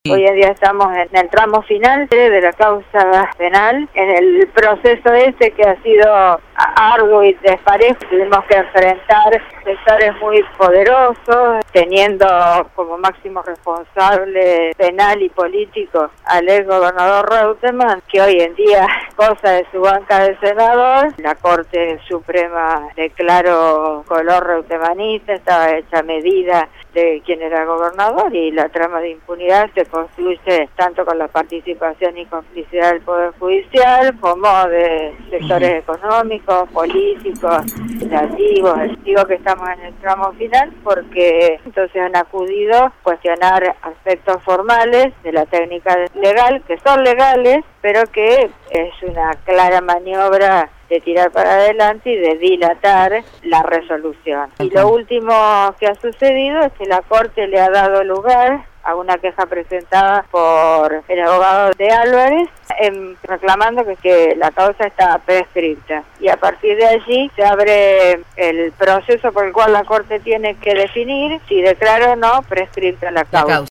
Hoy en día estamos en el tramo final de la causa penal, en el proceso que ha sido arduo y desparejo. Tuvimos que enfrentar sectores muy poderosos, teniendo como máximo responsable penal y político al ex gobernador Reutemann, que hoy en día goza de su banca de senador. La Corte Suprema declaró color reutemanista, estaba hecha medida de quien era gobernador, y la trama de impunidad se construye tanto con la participación y complicidad del Poder Judicial como de sectores económicos, políticos, legislativos. Digo que estamos en el tramo final porque entonces han acudido a cuestionar aspectos formales de la técnica legal, que son legales, pero que es una clara maniobra de tirar para adelante y de dilatar la resolución. Y lo último que ha sucedido es que la Corte le ha dado lugar a una queja presentada por el abogado de Álvarez, reclamando que la causa está prescripta. Y a partir de allí se abre el proceso por el cual la Corte tiene que definir si declara o no prescripta la causa.